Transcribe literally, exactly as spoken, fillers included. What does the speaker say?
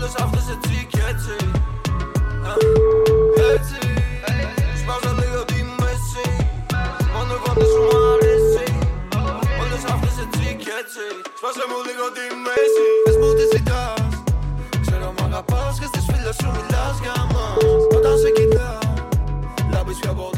Όλες αυτές έτσι κι έτσι, έτσι. Σπάζω λίγο τη μέση, μόνο εγώ δεν σου μ' αρέσει. Όλες αυτές έτσι κι έτσι, σπάσε μου λίγο τη μέση. Πες μου τι ζητάς, ξέρω μ' αγαπάς και στις φίλες σου μιλάς για μας. Όταν σε κοιτάω, λάμπεις πιο πολύ.